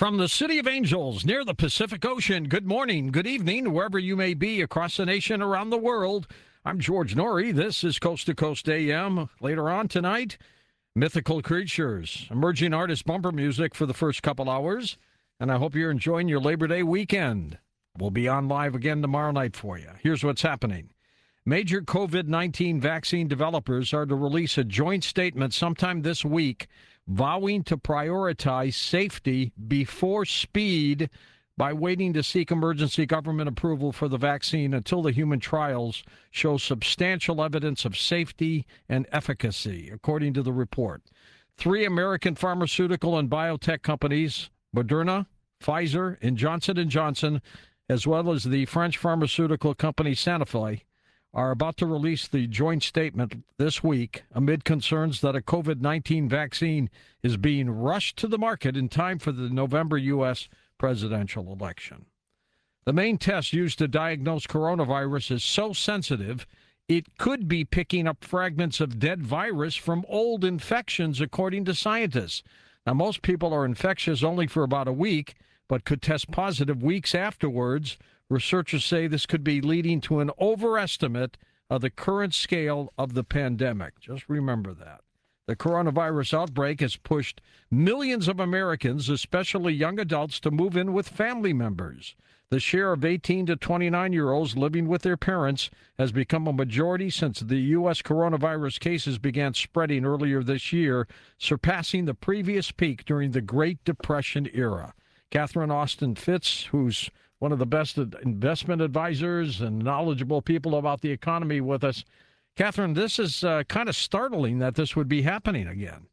From the City of Angels near the Pacific Ocean, good morning, good evening, wherever you may be across the nation, around the world. I'm George Norrie. This is Coast to Coast AM. Later on tonight, mythical creatures, emerging artist bumper music for the first couple hours. And I hope you're enjoying your Labor Day weekend. We'll be on live again tomorrow night for you. Here's what's happening. Major COVID-19 vaccine developers are to release a joint statement sometime this week vowing to prioritize safety before speed by waiting to seek emergency government approval for the vaccine until the human trials show substantial evidence of safety and efficacy, according to the report. 3 American pharmaceutical and biotech companies, Moderna, Pfizer, and Johnson & Johnson, as well as the French pharmaceutical company Sanofi, are about to release the joint statement this week amid concerns that a COVID-19 vaccine is being rushed to the market in time for the November U.S. presidential election. The main test used to diagnose coronavirus is so sensitive, it could be picking up fragments of dead virus from old infections, according to scientists. Now, most people are infectious only for about a week, but could test positive weeks afterwards. Researchers say this could be leading to an overestimate of the current scale of the pandemic. Just remember that. The coronavirus outbreak has pushed millions of Americans, especially young adults, to move in with family members. The share of 18 to 29-year-olds living with their parents has become a majority since the U.S. coronavirus cases began spreading earlier this year, surpassing the previous peak during the Great Depression era. Catherine Austin Fitts, who's one of the best investment advisors and knowledgeable people about the economy with us. Catherine, this is kind of startling that this would be happening again.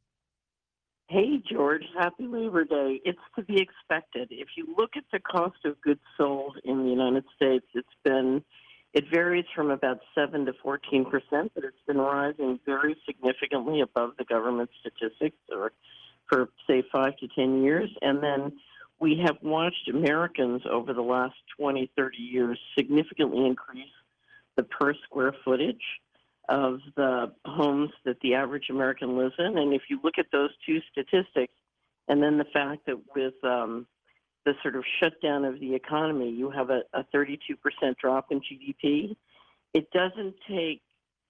Hey, George. Happy Labor Day. It's to be expected. If you look at the cost of goods sold in the United States, it varies from about 7 to 14%, but it's been rising very significantly above the government statistics for, say, 5 to 10 years. And then we have watched Americans over the last 20, 30 years significantly increase the per square footage of the homes that the average American lives in. And if you look at those two statistics, and then the fact that with the sort of shutdown of the economy, you have a 32% drop in GDP, it doesn't take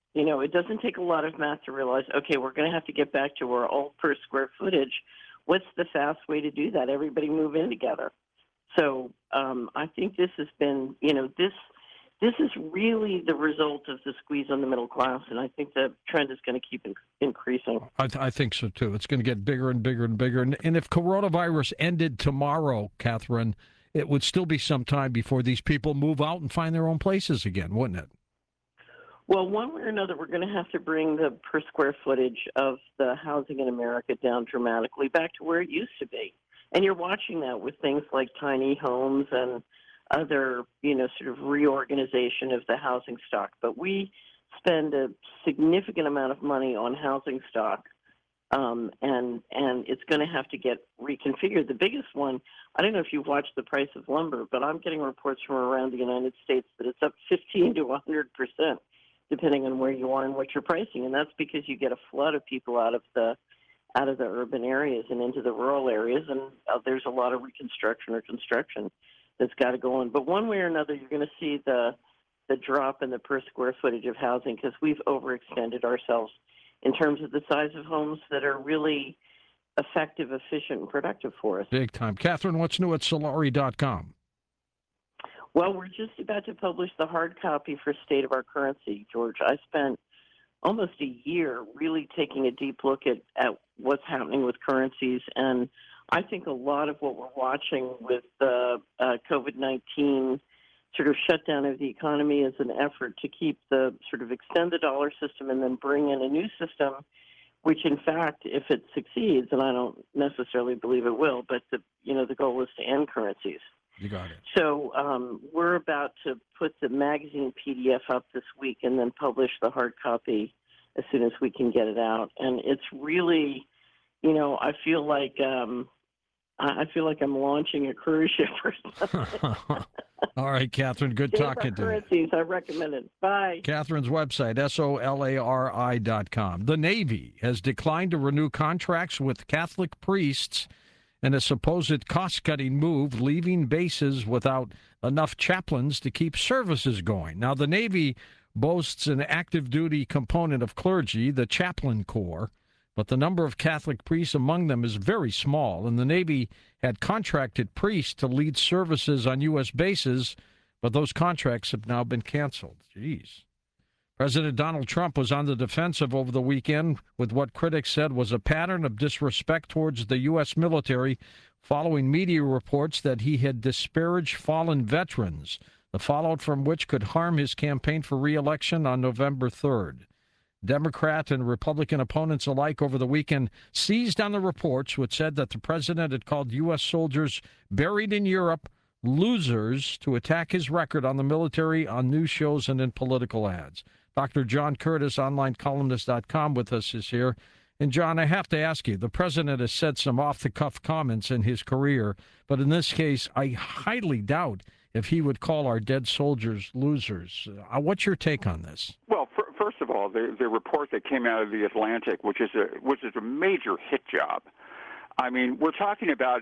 a lot of math to realize, okay, we're going to have to get back to our old per square footage. What's the fast way to do that? Everybody move in together. So I think this has been, this is really the result of the squeeze on the middle class, and I think the trend is going to keep increasing. I think so, too. It's going to get bigger and bigger and bigger. And if coronavirus ended tomorrow, Catherine, it would still be some time before these people move out and find their own places again, wouldn't it? Well, one way or another, we're going to have to bring the per square footage of the housing in America down dramatically back to where it used to be. And you're watching that with things like tiny homes and other, sort of reorganization of the housing stock. But we spend a significant amount of money on housing stock, and it's going to have to get reconfigured. The biggest one, I don't know if you've watched the price of lumber, but I'm getting reports from around the United States that it's up 15 to 100%. Depending on where you are and what you're pricing. And that's because you get a flood of people out of the urban areas and into the rural areas, and there's a lot of reconstruction or construction that's got to go on. But one way or another, you're going to see the drop in the per square footage of housing because we've overextended ourselves in terms of the size of homes that are really effective, efficient, and productive for us. Big time. Catherine, what's new at Solari.com? Well, we're just about to publish the hard copy for State of Our Currency, George. I spent almost a year really taking a deep look at what's happening with currencies, and I think a lot of what we're watching with the COVID-19 sort of shutdown of the economy is an effort to keep extend the dollar system and then bring in a new system, which in fact, if it succeeds, and I don't necessarily believe it will, but the goal is to end currencies. You got it. So we're about to put the magazine PDF up this week and then publish the hard copy as soon as we can get it out. And it's really, I feel like I'm launching a cruise ship or something. All right, Catherine, good talking to you. Currencies, I recommend it. Bye. Catherine's website, solari.com. The Navy has declined to renew contracts with Catholic priests in a supposed cost-cutting move, leaving bases without enough chaplains to keep services going. Now, the Navy boasts an active-duty component of clergy, the chaplain corps, but the number of Catholic priests among them is very small, and the Navy had contracted priests to lead services on U.S. bases, but those contracts have now been canceled. Jeez. President Donald Trump was on the defensive over the weekend with what critics said was a pattern of disrespect towards the U.S. military following media reports that he had disparaged fallen veterans, the fallout from which could harm his campaign for re-election on November 3rd. Democrat and Republican opponents alike over the weekend seized on the reports which said that the president had called U.S. soldiers buried in Europe losers to attack his record on the military on news shows and in political ads. Dr. John Curtis, onlinecolumnist.com, with us is here. And, John, I have to ask you, the president has said some off-the-cuff comments in his career, but in this case, I highly doubt if he would call our dead soldiers losers. What's your take on this? Well, first of all, the report that came out of the Atlantic, which is a major hit job. I mean, we're talking about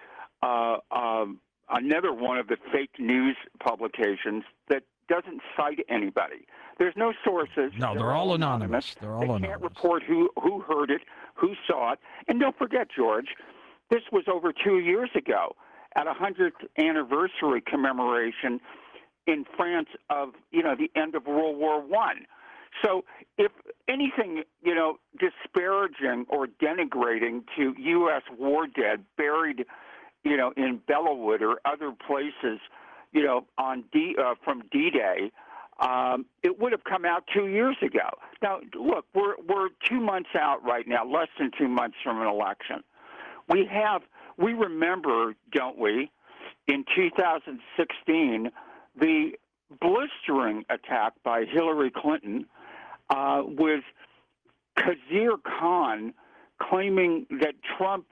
another one of the fake news publications that doesn't cite anybody. There's no sources. No, they're all anonymous. They're all anonymous. They can't report who heard it, who saw it. And don't forget, George, this was over 2 years ago at 100th anniversary commemoration in France of, the end of World War I. So if anything, disparaging or denigrating to U.S. war dead buried, in Bellawood or other places, from D-Day, it would have come out 2 years ago. Now, look, we're 2 months out right now, less than 2 months from an election. We remember, don't we, in 2016, the blistering attack by Hillary Clinton with Khizr Khan claiming that Trump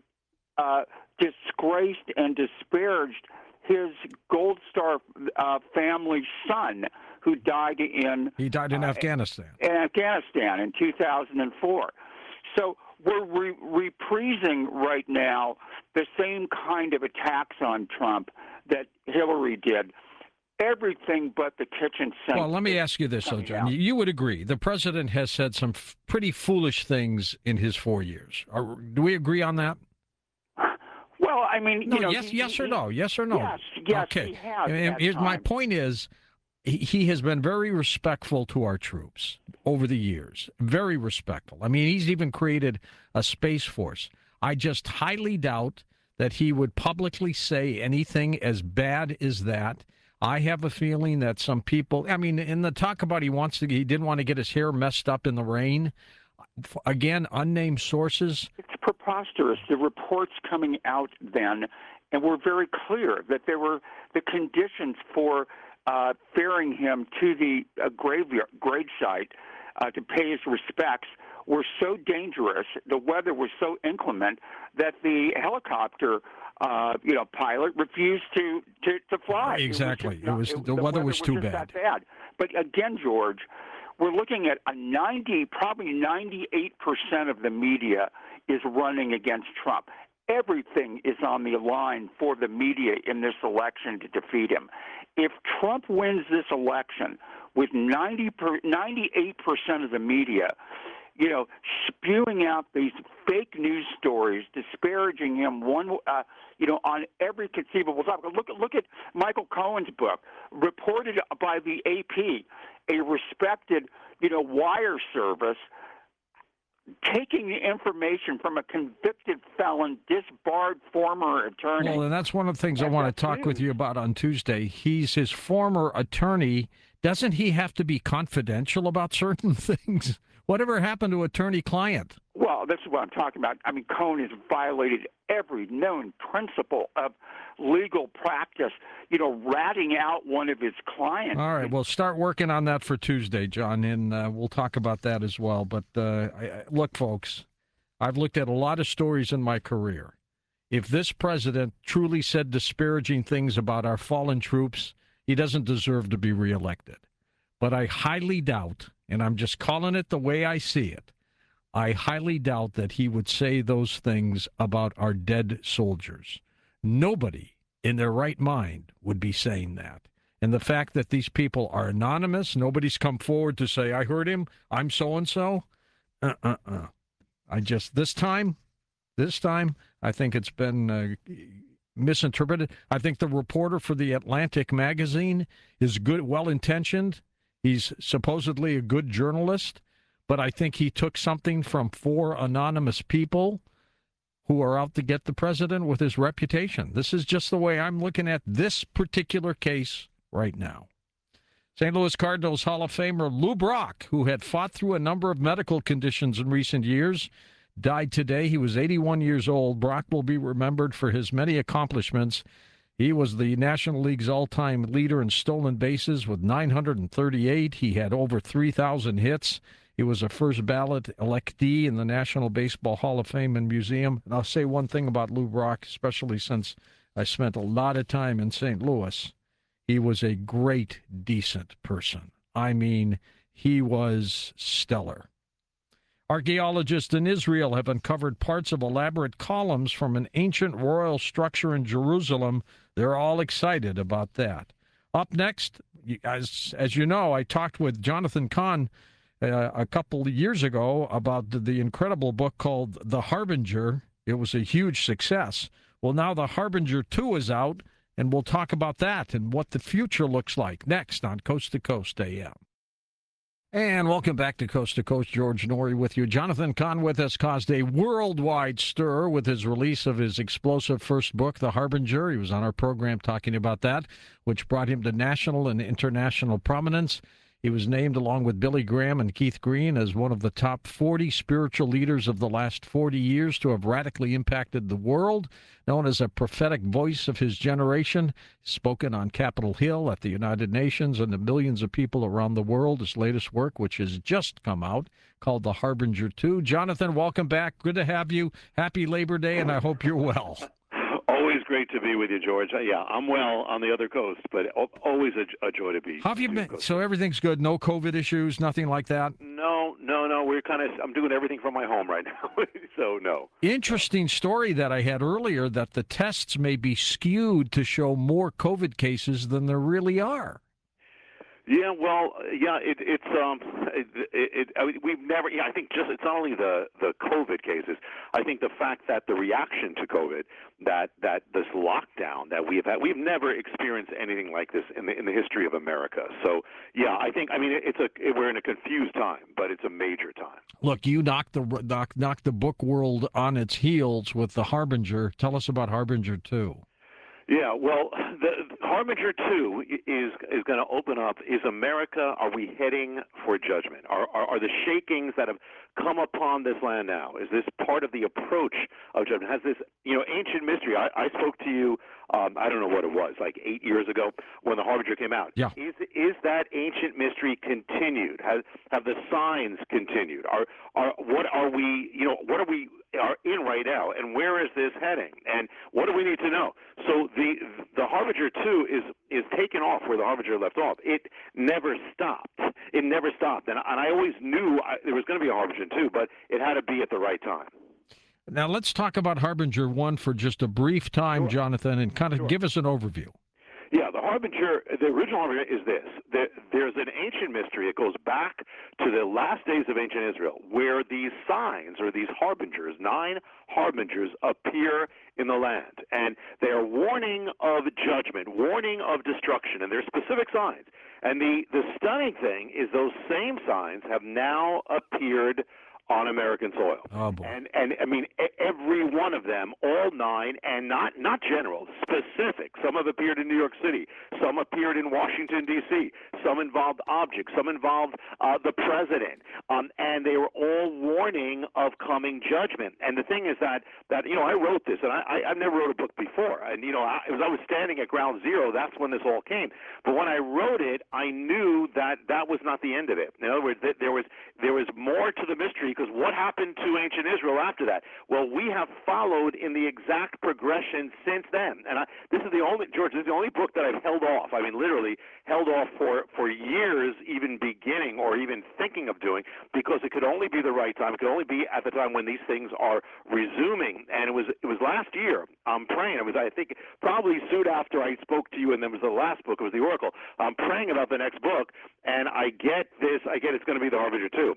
disgraced and disparaged his Gold Star family son who died in Afghanistan. In Afghanistan in 2004. So we're reprising right now the same kind of attacks on Trump that Hillary did. Everything but the kitchen sink. Well, let me ask you this, though, John. You would agree the president has said some pretty foolish things in his 4 years. Do we agree on that? Well, I mean, no, yes or no? Yes or no? Yes, okay. he has. And my point is, he has been very respectful to our troops over the years. Very respectful. I mean, he's even created a Space Force. I just highly doubt that he would publicly say anything as bad as that. I have a feeling that some people, I mean, in the talk about he didn't want to get his hair messed up in the rain. Again, unnamed sources. It's preposterous. The reports coming out then, and were very clear that there were the conditions for ferrying him to the grave site to pay his respects were so dangerous. The weather was so inclement that the helicopter pilot refused to fly. Exactly. The weather was too bad. That bad. But again, George, we're looking at probably 98% of the media is running against Trump. Everything is on the line for the media in this election to defeat him. If Trump wins this election with 98% of the media, spewing out these fake news stories, disparaging him on every conceivable topic. Look at Michael Cohen's book, reported by the AP, a respected, wire service, taking the information from a convicted felon, disbarred former attorney. Well, and that's one of the things I want to talk with you about on Tuesday. He's his former attorney. Doesn't he have to be confidential about certain things? Whatever happened to attorney-client? Well, that's what I'm talking about. I mean, Cohen has violated every known principle of legal practice, ratting out one of his clients. All right, well, start working on that for Tuesday, John, and we'll talk about that as well. But look, folks, I've looked at a lot of stories in my career. If this president truly said disparaging things about our fallen troops, he doesn't deserve to be reelected. But I highly doubt, and I'm just calling it the way I see it, I highly doubt that he would say those things about our dead soldiers. Nobody in their right mind would be saying that. And the fact that these people are anonymous, nobody's come forward to say, I heard him, I'm so-and-so. This time, I think it's been misinterpreted. I think the reporter for the Atlantic magazine is good, well-intentioned. He's supposedly a good journalist, but I think he took something from 4 anonymous people who are out to get the president with his reputation. This is just the way I'm looking at this particular case right now. St. Louis Cardinals Hall of Famer Lou Brock, who had fought through a number of medical conditions in recent years, died today. He was 81 years old. Brock will be remembered for his many accomplishments. He was the National League's all-time leader in stolen bases with 938. He had over 3,000 hits. He was a first ballot electee in the National Baseball Hall of Fame and Museum. And I'll say one thing about Lou Brock, especially since I spent a lot of time in St. Louis. He was a great, decent person. I mean, he was stellar. Archaeologists in Israel have uncovered parts of elaborate columns from an ancient royal structure in Jerusalem. They're all excited about that. Up next, as you know, I talked with Jonathan Cahn a couple of years ago about the incredible book called The Harbinger. It was a huge success. Well, now The Harbinger 2 is out, and we'll talk about that and what the future looks like next on Coast to Coast AM. And welcome back to Coast. George Noory with you. Jonathan Cahn with us caused a worldwide stir with his release of his explosive first book, The Harbinger. He was on our program talking about that, which brought him to national and international prominence. He was named, along with Billy Graham and Keith Green, as one of the top 40 spiritual leaders of the last 40 years to have radically impacted the world. Known as a prophetic voice of his generation, spoken on Capitol Hill, at the United Nations, and to millions of people around the world. His latest work, which has just come out, called The Harbinger 2. Jonathan, welcome back. Good to have you. Happy Labor Day, and I hope you're well. Always great to be with you, George. Yeah, I'm well on the other coast, but always a joy to be. How have you been? So everything's good? No COVID issues? Nothing like that? No. I'm doing everything from my home right now, so no. Interesting story that I had earlier, that the tests may be skewed to show more COVID cases than there really are. Yeah, well, yeah, we've never. Yeah, I think it's not only the COVID cases. I think the fact that the reaction to COVID, that this lockdown that we've never experienced anything like this in the history of America. So yeah, we're in a confused time, but it's a major time. Look, you knocked the book world on its heels with The Harbinger. Tell us about Harbinger 2. Yeah, well, the Harbinger 2 is going to open up. Is America, are we heading for judgment? Are the shakings that have come upon this land now, is this part of the approach of judgment? Has this, ancient mystery, I spoke to you, I don't know what it was, like 8 years ago when the Harbinger came out. Yeah. Is that ancient mystery continued? Have the signs continued? What are we in right now, and where is this heading, and what do we need to know? So the Harbinger 2 is taken off where the Harbinger left off. It never stopped. And I always knew there was going to be a Harbinger 2, but it had to be at the right time. Now let's talk about Harbinger 1 for just a brief time, Sure. Jonathan, and kind of give us an overview. Yeah, the original Harbinger is this. There's an ancient mystery. It goes back to the last days of ancient Israel, where these signs, or these harbingers, 9 harbingers, appear in the land. And they are warning of judgment, warning of destruction, and they're specific signs. And the stunning thing is those same signs have now appeared on American soil. Oh, boy. And I mean, every one of them, all 9, and not general, specific. Some have appeared in New York City. Some appeared in Washington, D.C. Some involved objects. Some involved the president. And they were all warning of coming judgment. And the thing is that I wrote this, and I've never wrote a book before. And, I was standing at ground zero. That's when this all came. But when I wrote it, I knew that was not the end of it. In other words, there was more to the mystery, because what happened to ancient Israel after that? Well, we have followed in the exact progression since then. And This is the only, George, this is the only book that I've held off. I mean, literally held off for years, even beginning or even thinking of doing, because it could only be the right time. It could only be at the time when these things are resuming. And it was last year. I'm praying. It was, I think, probably soon after I spoke to you, and then it was the last book. It was the Oracle. I'm praying about the next book, and I get this. I get it's going to be the Harbinger too.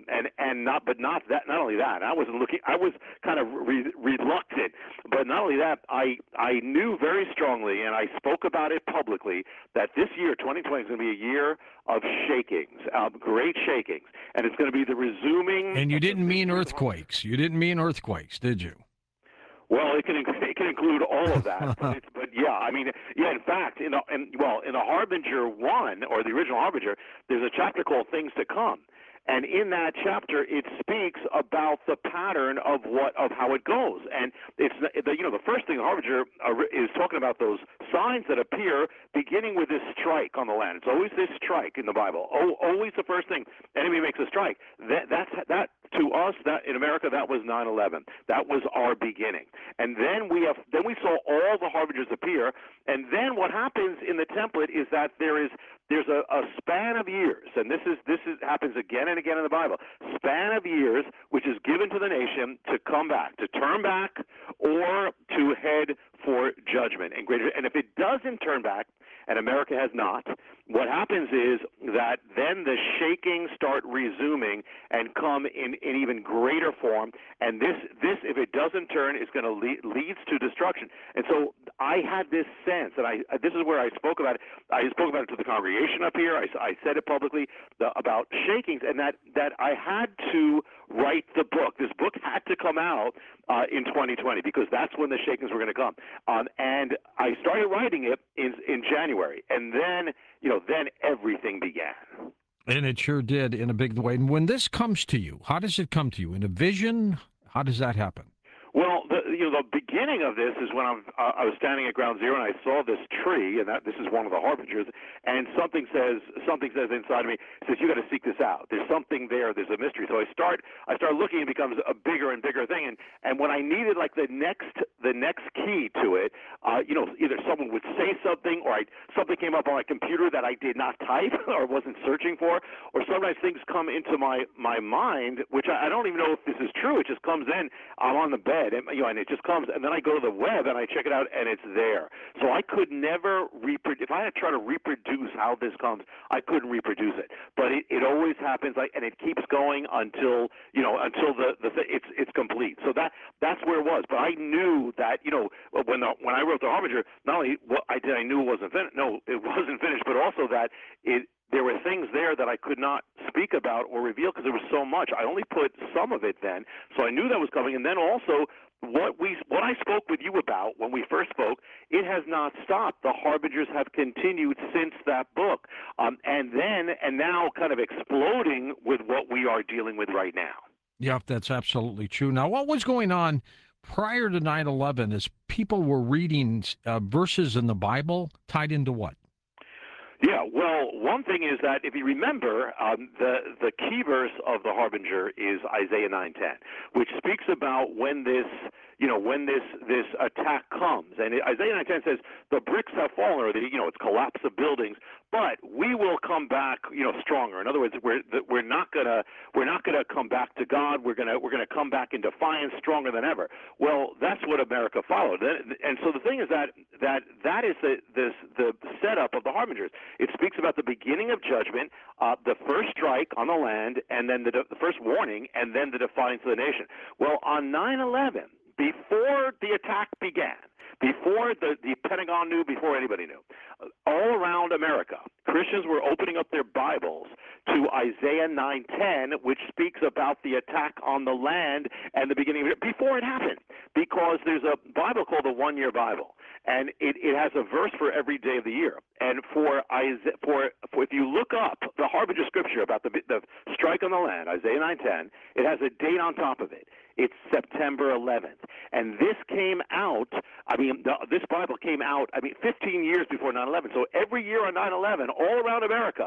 Not only that. I wasn't looking. I was kind of reluctant. But not only that, I knew very strongly, and I spoke about it publicly, that this year, 2020, is going to be a year of shakings, great shakings, and it's going to be the resuming. And you didn't mean earthquakes. You didn't mean earthquakes, did you? Well, it can include all of that, but yeah, I mean, yeah. In fact, in the Harbinger 1, or the original Harbinger, there's a chapter called Things to Come. And in that chapter, it speaks about the pattern of how it goes. And it's the first thing Harbinger is talking about, those signs that appear beginning with this strike on the land. It's always this strike in the Bible. Always the first thing enemy makes a strike. That to us, that in America, that was 9/11. That was our beginning. And then we saw all the harbingers appear. And then what happens in the template is that there's a span of years, and this happens again and again in the Bible. Span of years which is given to the nation to come back, to turn back, or to head for judgment and greater. And if it doesn't turn back, and America has not, what happens is that then the shakings start resuming and come in even greater form. And this, if it doesn't turn, is going to leads to destruction. And so I had this sense, and this is where I spoke about it. I spoke about it to the congregation up here. I said it publicly about shakings, and that I had to write the book. This book had to come out in 2020 because that's when the shakings were going to come. And I started writing it in January, and then everything began. And it sure did in a big way. And when this comes to you, how does it come to you? In a vision? How does that happen? Well, the beginning of this is when I was standing at Ground Zero and I saw this tree, and this is one of the harbingers, and something says inside of me, says, you got to seek this out. There's something there. There's a mystery. So I start looking, and it becomes a bigger and bigger thing. And when I needed like the next key to it, either someone would say something, or something came up on my computer that I did not type or wasn't searching for, or sometimes things come into my mind, which I don't even know if this is true. It just comes in. I'm on the bed, and it just comes, and then I go to the web and I check it out, and it's there. So I could never reproduce. If I had to try to reproduce how this comes, I couldn't reproduce it. But it always happens, and it keeps going until it's complete. So that's where it was. But I knew that when I wrote the Harbinger, not only what I did, I knew it wasn't finished. No, it wasn't finished, but also that there were things there that I could not speak about or reveal because there was so much. I only put some of it then, so I knew that was coming. And then also what I spoke with you about when we first spoke, it has not stopped. The Harbingers have continued since that book, and now kind of exploding with what we are dealing with right now. Yeah, that's absolutely true. Now, what was going on prior to 9/11 as people were reading verses in the Bible tied into what? Yeah, well, one thing is that if you remember, the key verse of the Harbinger is Isaiah 9:10, which speaks about when this attack comes. And Isaiah 9:10 says the bricks have fallen, or it's collapse of buildings, but we will come back, stronger. In other words, we're not gonna come back to God. We're gonna come back in defiance, stronger than ever. Well, that's what America followed. And so the thing is that is the setup of the Harbingers. It speaks about the beginning of judgment, the first strike on the land, and then the first warning, and then the defiance of the nation. Well, on 9/11, before the attack began, before the Pentagon knew, before anybody knew, all around America, Christians were opening up their Bibles to Isaiah 9:10, which speaks about the attack on the land and the beginning of it, before it happened, because there's a Bible called the One Year Bible, and it has a verse for every day of the year. And for if you look up the Harbinger scripture about the strike on the land, Isaiah 9:10, it has a date on top of it. It's September 11th. And this came out, this Bible came out, 15 years before 9/11. So every year on 9/11, all around America,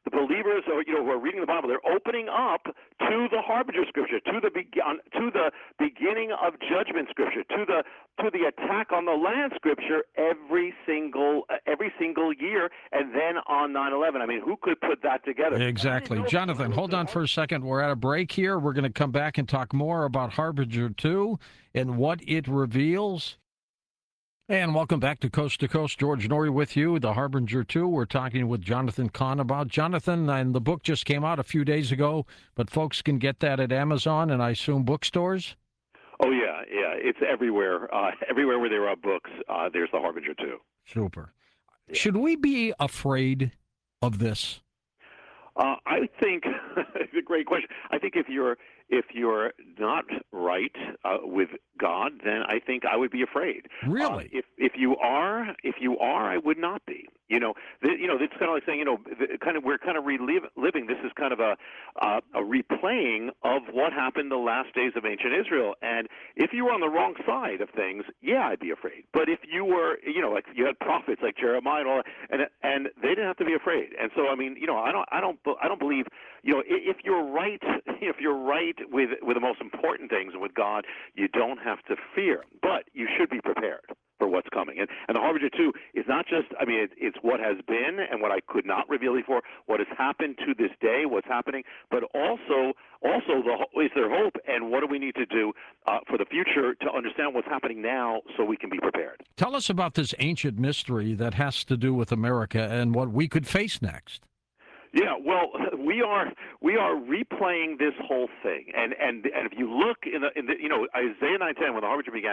the believers, or who are reading the Bible, they're opening up to the harbinger scripture, to the beginning of judgment scripture, to the attack on the land scripture every single year, and then on 9/11. I mean, who could put that together? Exactly. Jonathan, hold on for a second. We're at a break here. We're going to come back and talk more about Harbinger 2 and what it reveals. And welcome back to Coast. George Noory with you, the Harbinger 2. We're talking with Jonathan Cahn about Jonathan, and the book just came out a few days ago, but folks can get that at Amazon and I assume bookstores? Oh, yeah. It's everywhere. Everywhere where there are books, there's the Harbinger 2. Super. Yeah. Should we be afraid of this? I think it's a great question. I think if you're not right with God, then I think I would be afraid. Really? If you are, I would not be. It's kind of like saying, we're kind of reliving. This is kind of a replaying of what happened the last days of ancient Israel. And if you were on the wrong side of things, yeah, I'd be afraid. But if you were, like you had prophets like Jeremiah and all that, and they didn't have to be afraid. And so, I mean, I don't believe, if you're right, with the most important things with God, you don't have to fear, but you should be prepared for what's coming. And the Harbinger 2 is not just, it's what has been and what I could not reveal before, what has happened to this day, what's happening, but also is there hope, and what do we need to do for the future to understand what's happening now so we can be prepared. Tell us about this ancient mystery that has to do with America and what we could face next. Yeah, well, we are replaying this whole thing, and if you look in the Isaiah 9:10, when the Harbinger began,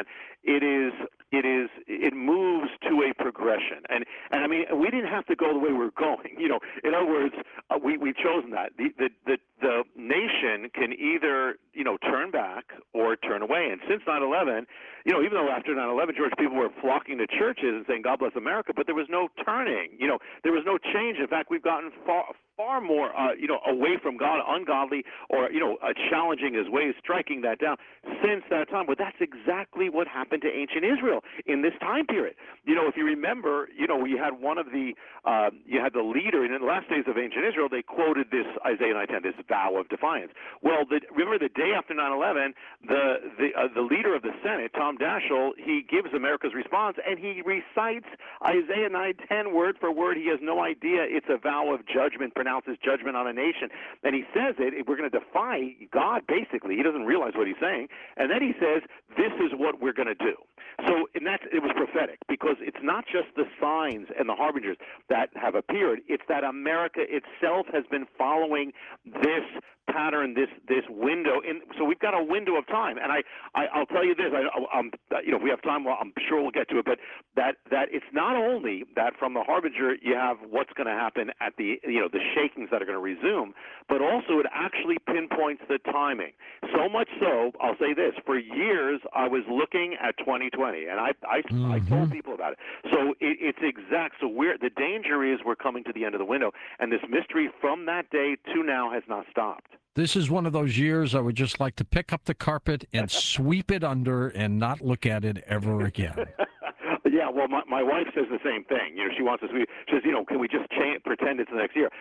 it moves to a progression, and I mean, we didn't have to go the way we're going. In other words, we've chosen that the nation can either turn back or turn away, and since 9/11, even though after 9/11, George, people were flocking to churches and saying God bless America, but there was no turning. There was no change. In fact, we've gotten far more, away from God, ungodly, or, challenging his ways, striking that down since that time. But that's exactly what happened to ancient Israel in this time period. If you remember, we had you had the leader in the last days of ancient Israel, they quoted this Isaiah 9:10, this vow of defiance. Well, remember the day after 9/11, the leader of the Senate, Tom Daschle, he gives America's response, and he recites Isaiah 9:10 word for word. He has no idea it's a vow of judgment, pronounces judgment on a nation. And he says we're going to defy God, basically. He doesn't realize what he's saying. And then he says, this is what we're going to do. So it was prophetic, because it's not just the signs and the harbingers that have appeared. It's that America itself has been following this pattern, this window. So we've got a window of time. And I'll tell you this, if we have time, well, I'm sure we'll get to it, but that it's not only that from the harbinger you have what's going to happen at the shakings that are going to resume, but also it actually pinpoints the timing. So much so, I'll say this, for years I was looking at 2020, and I told people about it. So it's exact. So the danger is we're coming to the end of the window, and this mystery from that day to now has not stopped. This is one of those years I would just like to pick up the carpet and sweep it under and not look at it ever again. Yeah, well, my wife says the same thing. She wants us. She says, can we just pretend it's the next year?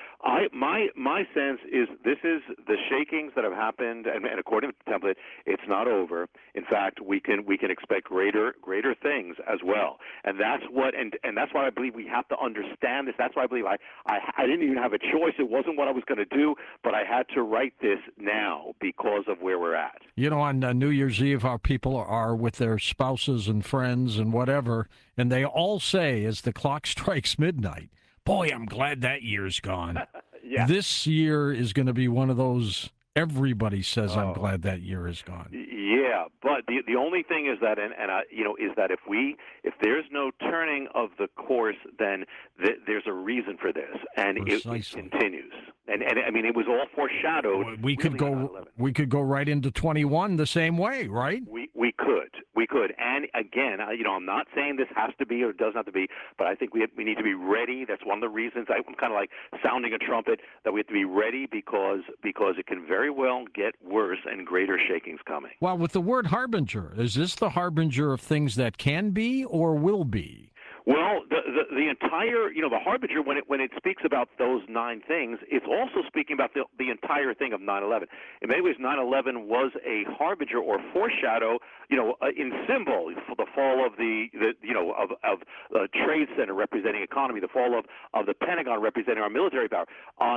My sense is this is the shakings that have happened, and according to the template, it's not over. In fact, we can expect greater things as well, and that's what, and that's why I believe we have to understand this. That's why I believe I didn't even have a choice. It wasn't what I was going to do, but I had to write this now because of where we're at. On New Year's Eve, how people are with their spouses and friends and whatever. And they all say, as the clock strikes midnight, boy, I'm glad that year's gone. Yeah. This year is going to be one of those, everybody says, I'm glad that year is gone. Yeah, but the only thing is that, is that if there's no turning of the course, then there's a reason for this, and it continues. And I mean, it was all foreshadowed. We could go right into 21 the same way, right? We could. And again, I'm not saying this has to be or doesn't have to be, but I think we need to be ready. That's one of the reasons I'm kind of like sounding a trumpet, that we have to be ready because it can very well get worse and greater shakings coming. Well, with the word harbinger, is this the harbinger of things that can be or will be? Well, the entire, the Harbinger, when it speaks about those 9 things, it's also speaking about the entire thing of 9/11. In many ways, 9/11 was a harbinger or foreshadow, in symbol for the fall of the Trade Center representing economy, the fall of the Pentagon representing our military power.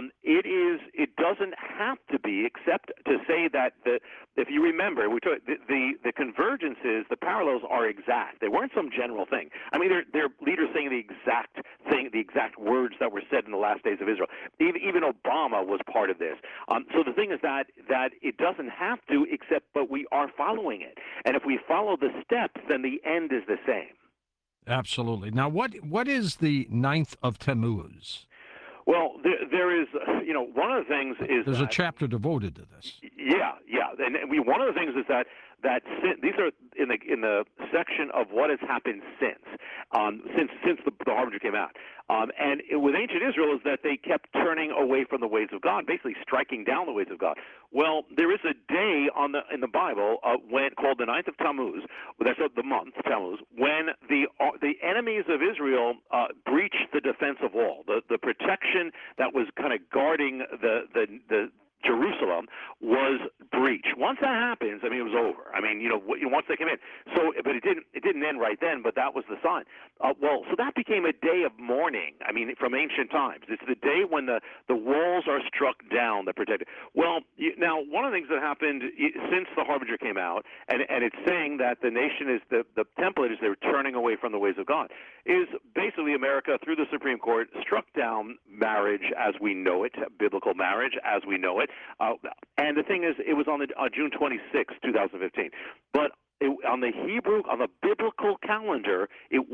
It doesn't have to be, except to say that if you remember, the convergences, the parallels are exact. They weren't some general thing. I mean, they're leaders saying the exact thing, the exact words that were said in the last days of Israel. Even Obama was part of this. So the thing is that it doesn't have to, but we are following it. And if we follow the steps, then the end is the same. Absolutely. Now, what is the 9th of Tammuz? Well, there is, one of the things is there's a chapter devoted to this. Yeah, and one of the things is that these are in the section of what has happened since the Harbinger came out, with ancient Israel is that they kept turning away from the ways of God, basically striking down the ways of God. Well, there is a day in the Bible when called the 9th of Tammuz. That's the month Tammuz, when the enemies of Israel breached the defensive wall, the protection that was kind of guarding the Jerusalem was breached. Once that happens, I mean, it was over. I mean, once they came in. So, but it didn't end right then. But that was the sign. So that became a day of mourning. I mean, from ancient times, it's the day when the walls are struck down that protect it. Well, now one of the things that happened since the Harbinger came out, and it's saying that the nation is the template is they're turning away from the ways of God, is basically America through the Supreme Court struck down marriage as we know it, biblical marriage as we know it. And the thing is, it was on June 26, 2015. But on the biblical calendar,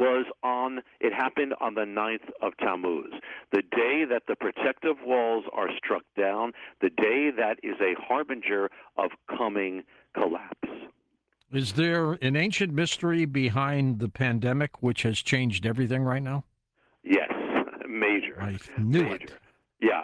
it happened on the 9th of Tammuz, the day that the protective walls are struck down, the day that is a harbinger of coming collapse. Is there an ancient mystery behind the pandemic which has changed everything right now? Yes, major. I knew major. it. Yeah.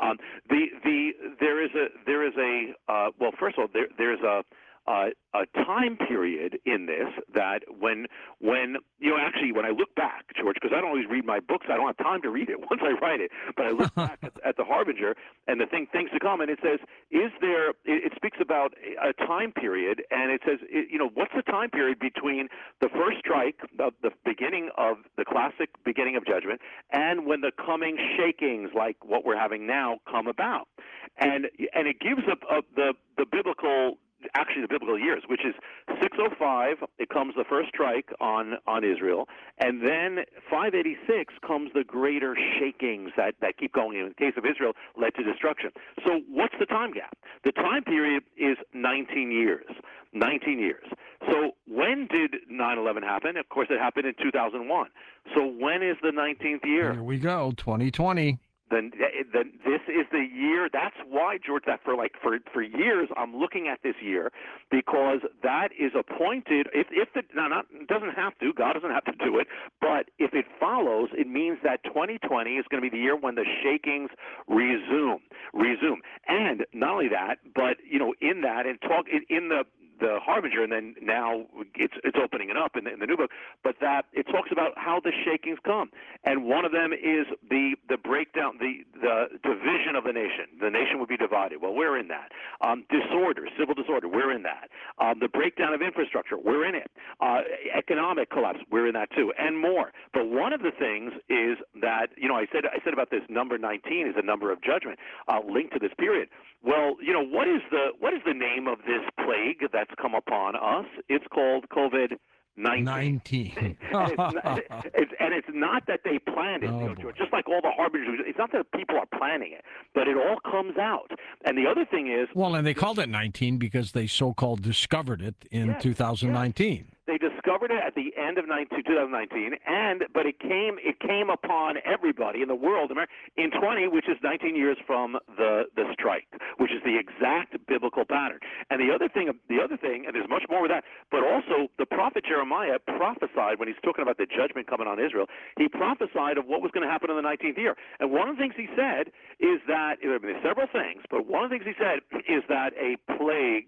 There is well, first of all, there's a time period in this that when actually when I look back, George, because I don't always read my books, I don't have time to read it once I write it, but I look back at the Harbinger and the things to come, and it says, it speaks about a time period, and it says, what's the time period between the first strike, the beginning of the classic beginning of judgment, and when the coming shakings like what we're having now come about, and it gives the biblical. Actually, the biblical years, which is 605, it comes the first strike on Israel, and then 586 comes the greater shakings that keep going. In the case of Israel, led to destruction. So what's the time gap? The time period is 19 years. 19 years. So when did 9/11 happen? Of course, it happened in 2001. So when is the 19th year? Here we go, 2020. Then this is the year. That's why, George, that for years I'm looking at this year, because that is appointed. It doesn't have to. God doesn't have to do it. But if it follows, it means that 2020 is going to be the year when the shakings resume. And not only that, but in that and talk in the Harbinger, and then now it's opening it up in the new book, but that it talks about how the shakings come, and one of them is the breakdown, the division of the nation. The nation would be divided. Well, we're in that. Disorder, civil disorder, we're in that. The breakdown of infrastructure, we're in it. Economic collapse, we're in that too, and more. But one of the things is that I said about this number 19 is a number of judgment linked to this period. Well, what is the name of this plague that's come upon us? It's called COVID-19. And it's not that they planned it, George. Just like all the harbingers, it's not that people are planning it, but it all comes out. And the other thing is, well, and they called it 19 because they so-called discovered it in 2019. Yes. They discovered it at the end of 2019, but it came upon everybody in the world in 20, which is 19 years from the strike, which is the exact biblical pattern. And the other thing, and there's much more with that, but also the prophet Jeremiah prophesied when he's talking about the judgment coming on Israel. He prophesied of what was going to happen in the 19th year. And one of the things he said is that there's several things, but one of the things he said is that a plague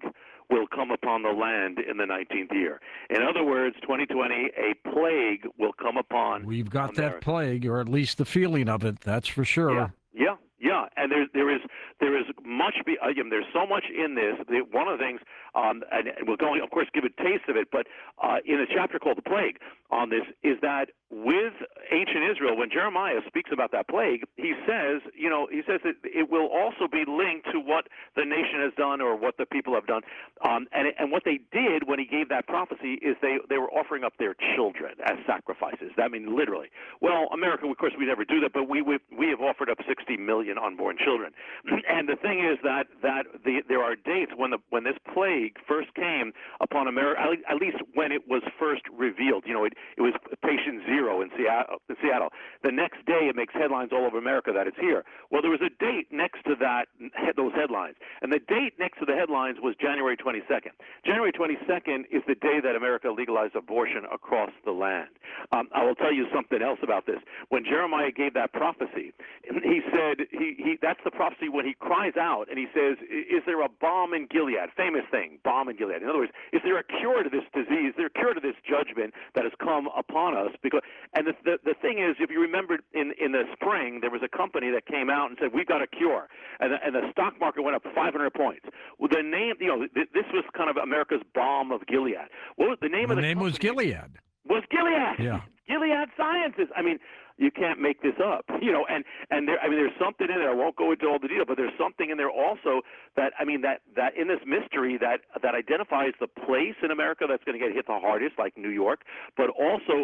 will come upon the land in the 19th year. In other words, 2020, a plague will come upon We've got America. that plague, or at least the feeling of it. That's for sure. Yeah, and there is much. There's so much in this. One of the things, and we're going, of course, give a taste of it, but in a chapter called "The Plague" on this, is that with ancient Israel, when Jeremiah speaks about that plague, he says that it will also be linked to what the nation has done or what the people have done, and what they did when he gave that prophecy is they were offering up their children as sacrifices. I mean, literally. Well, America, of course, we never do that, but we have offered up 60 million unborn children. And the thing is that there are dates when this plague first came upon America, at least when it was first revealed. It was patient zero in Seattle. The next day, it makes headlines all over America that it's here. Well, there was a date next to those headlines, and the date next to the headlines was January 22nd. January 22nd is the day that America legalized abortion across the land. I will tell you something else about this. When Jeremiah gave that prophecy, he said that's the prophecy when he cries out and he says, "Is there a balm in Gilead?" Famous thing, balm in Gilead. In other words, is there a cure to this disease? Is there a cure to this judgment that has come upon us? And the thing is, if you remember in the spring, there was a company that came out and said, "We've got a cure," and the stock market went up 500 points. Well, the name, this was kind of America's balm of Gilead. Well, the name was Gilead. Was Gilead? Yeah. Gilead Sciences. I mean, you can't make this up, and there's something in there. I won't go into all the detail, but there's something in there also that in this mystery that identifies the place in America that's going to get hit the hardest, like New York, but also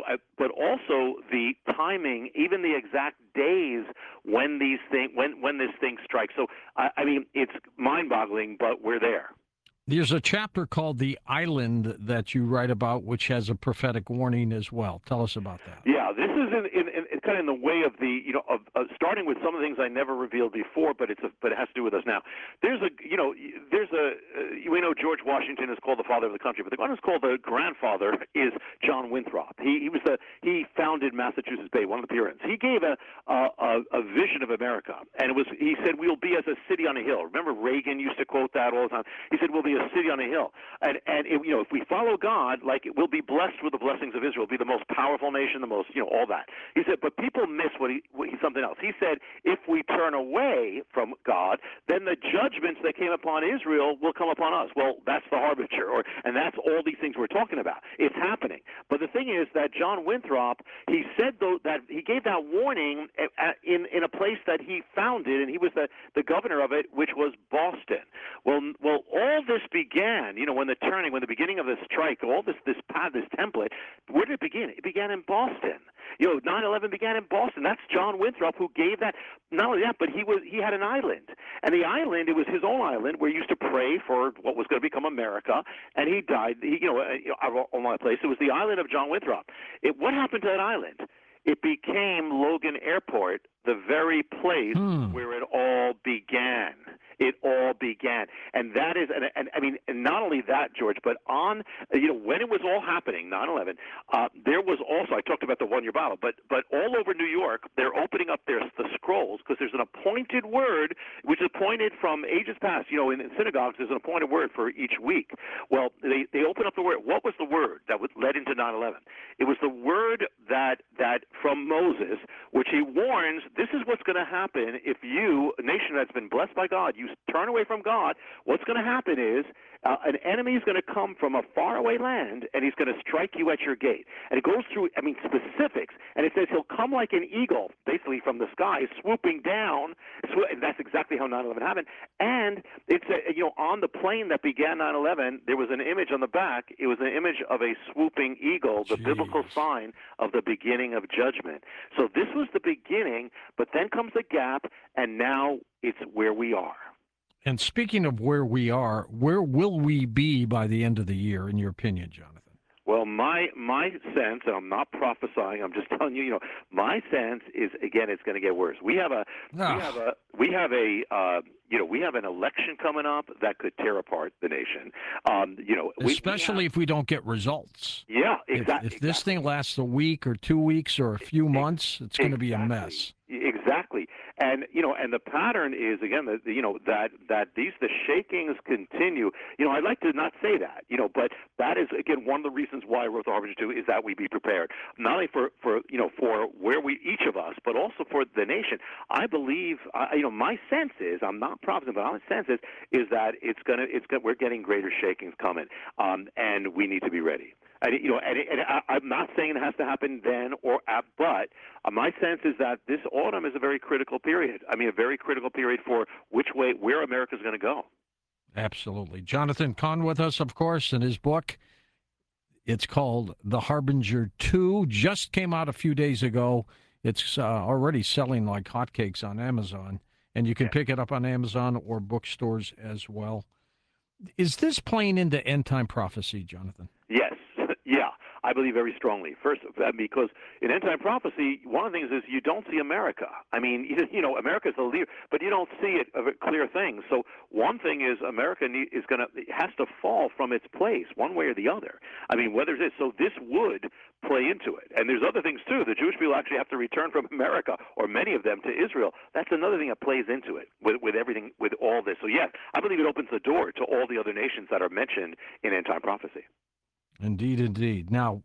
the timing, even the exact days when this thing strikes. So it's mind-boggling, but we're there. There's a chapter called "The Island" that you write about, which has a prophetic warning as well. Tell us about that. Yeah, this is kind of in the way of starting with some of the things I never revealed before, but it has to do with us now. We know George Washington is called the father of the country, but the one who's called the grandfather is John Winthrop. He founded Massachusetts Bay, one of the Puritans. He gave a vision of America, and he said we'll be as a city on a hill. Remember Reagan used to quote that all the time. He said we'll be a city on a hill, and if we follow God, we'll be blessed with the blessings of Israel, be the most powerful nation, the most all that. He said, but people miss something else. He said if we turn away from God, then the judgments that came upon Israel will come upon us. Well, that's the harbinger, and that's all these things we're talking about. It's happening. But the thing is that John Winthrop, he said that he gave that warning in a place that he founded, and he was the governor of it, which was Boston. Well, all this began, when the beginning of the strike, all this template, where did it begin? It began in Boston. 9/11 began in Boston. That's John Winthrop who gave that. Not only that, but he had an island, and the island, it was his own island where he used to pray for what was going to become America, and he died. On my place, it was the island of John Winthrop. What happened to that island? It became Logan Airport, the very place where it all began. It all began, and that is, and not only that, George, but when it was all happening, 9/11, there was also, I talked about the one-year Bible, but all over New York, they're opening up the scrolls because there's an appointed word which is appointed from ages past. In synagogues, there's an appointed word for each week. Well, they open up the word. What was the word that led into 9/11? It was the word that from Moses, which he warns, this is what's going to happen if you, a nation that's been blessed by God, you turn away from God. What's going to happen is an enemy is going to come from a faraway land, and he's going to strike you at your gate. And it goes through, specifics. And it says he'll come like an eagle, basically from the sky, swooping down. And that's exactly how 9/11 happened. And it's, on the plane that began 9/11, there was an image on the back. It was an image of a swooping eagle, the biblical sign of the beginning of judgment. So this was the beginning, but then comes a gap, and now it's where we are. And speaking of where we are, where will we be by the end of the year, in your opinion, Jonathan? Well, my sense, and I'm not prophesying, I'm just telling you, my sense is, again, it's going to get worse. We have an election coming up that could tear apart the nation. Especially if we don't get results. Yeah, exactly. If this thing lasts a week or 2 weeks or a few months, it's going to be a mess. Exactly. And and the pattern is again that the shakings continue. I'd like to not say that, but that is again one of the reasons why I wrote The Harbinger 2 is that we be prepared, not only for where we each of us, but also for the nation. I believe, my sense is, I'm not prophesying, but my sense is that we're getting greater shakings coming, and we need to be ready. I'm not saying it has to happen then but my sense is that this autumn is a very critical period. I mean, a very critical period for where America's going to go. Absolutely. Jonathan Cahn with us, of course, and his book. It's called The Harbinger 2. Just came out a few days ago. It's already selling like hotcakes on Amazon, and you can pick it up on Amazon or bookstores as well. Is this playing into end-time prophecy, Jonathan? Yes. Yeah, I believe very strongly. First, because in end-time prophecy, one of the things is you don't see America. I mean, America is the leader, but you don't see it a clear thing. So one thing is America has to fall from its place one way or the other. I mean, whether it's so this would play into it. And there's other things too. The Jewish people actually have to return from America, or many of them, to Israel. That's another thing that plays into it with everything, with all this. So yes, I believe it opens the door to all the other nations that are mentioned in end-time prophecy. Indeed, indeed. Now,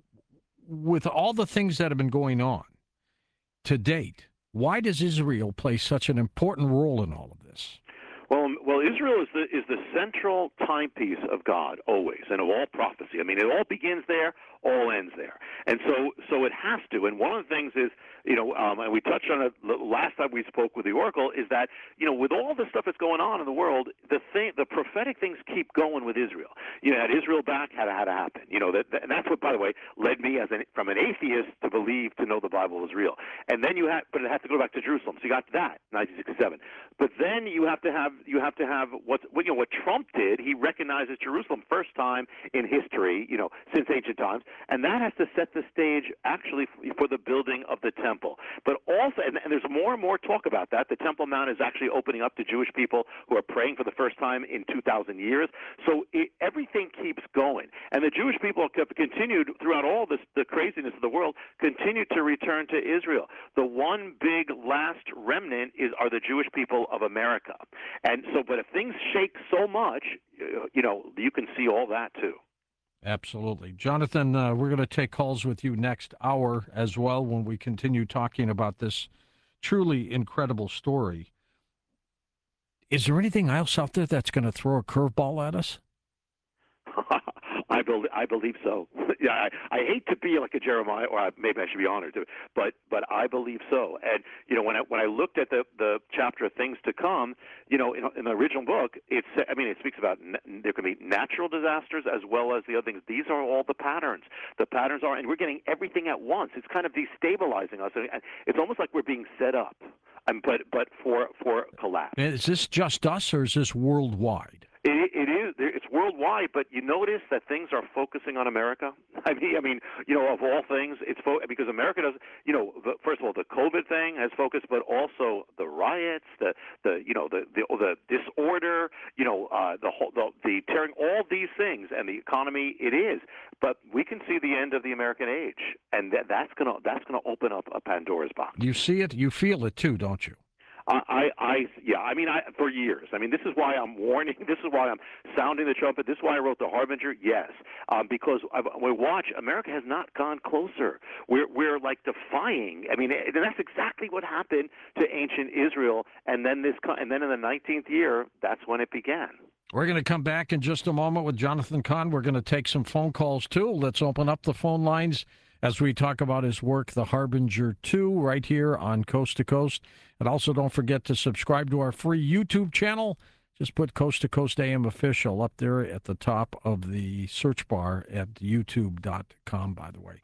with all the things that have been going on to date, why does Israel play such an important role in all of this? Well, Israel is the central timepiece of God always, and of all prophecy. I mean, it all begins there, all ends there, and so it has to. And one of the things is, and we touched on it last time we spoke with the Oracle, is that with all the stuff that's going on in the world, the prophetic things keep going with Israel. Had Israel back, had to happen. And that's what, by the way, led me from an atheist to know the Bible was real. And then but it had to go back to Jerusalem. So you got that, 1967. But then you have to have what Trump did. He recognizes Jerusalem first time in history, since ancient times, and that has to set the stage actually for the building of the temple. But also, and there's more and more talk about that. The Temple Mount is actually opening up to Jewish people who are praying for the first time in 2,000 years. So everything keeps going, and the Jewish people have continued throughout all the craziness of the world, continued to return to Israel. The one big last remnant are the Jewish people of America. And so, but if things shake so much, you can see all that too. Absolutely. Jonathan, we're going to take calls with you next hour as well when we continue talking about this truly incredible story. Is there anything else out there that's going to throw a curveball at us? I believe so. Yeah, I hate to be like a Jeremiah, or maybe I should be honored to, but I believe so. And when I looked at the chapter of things to come, in the original book, it speaks about there can be natural disasters as well as the other things. These are all the patterns. The patterns are, and we're getting everything at once. It's kind of destabilizing us. It's almost like we're being set up, but for collapse. Is this just us, or is this worldwide? It is. It's worldwide, but you notice that things are focusing on America. I mean, of all things, it's because America does. First of all, the COVID thing has focused, but also the riots, the disorder, the tearing, all these things, and the economy. It is, but we can see the end of the American age, and that's gonna open up a Pandora's box. You see it, you feel it too, don't you? For years. This is why I'm warning. This is why I'm sounding the trumpet. This is why I wrote The Harbinger. Yes, because we watch. America has not gone closer. We're like defying. And that's exactly what happened to ancient Israel. And then in the 19th year, that's when it began. We're going to come back in just a moment with Jonathan Cahn. We're going to take some phone calls too. Let's open up the phone lines as we talk about his work, The Harbinger 2, right here on Coast to Coast. And also don't forget to subscribe to our free YouTube channel. Just put Coast to Coast AM Official up there at the top of the search bar at youtube.com, by the way.